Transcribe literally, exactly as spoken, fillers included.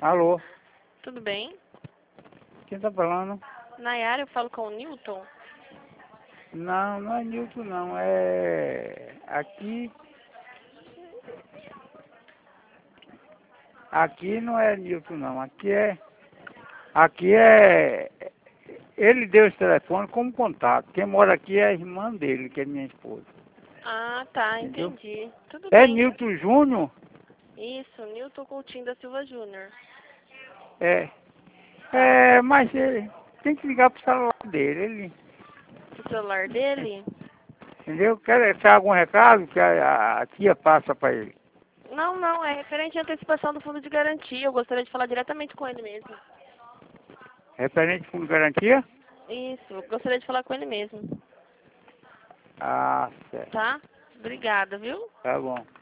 Alô? Tudo bem? Quem tá falando? Nayara, eu falo com o Newton. Não, não é Newton não, é... Aqui... Aqui não é Newton não, aqui é... Aqui é... Ele deu esse telefone como contato. Quem mora aqui é a irmã dele, que é minha esposa. Ah, tá, Entendeu? entendi. Tudo É bem. Newton Júnior? Isso, Newton Coutinho da Silva Júnior. É. Tá. É, mas ele tem que ligar pro celular dele, ele... O celular dele? Entendeu? Quer deixar algum recado que a, a tia passa para ele? Não, não, é referente à antecipação do fundo de garantia. Eu gostaria de falar diretamente com ele mesmo. Referente fundo de garantia? Isso, eu gostaria de falar com ele mesmo. Ah, certo. Tá? Obrigada, viu? Tá bom.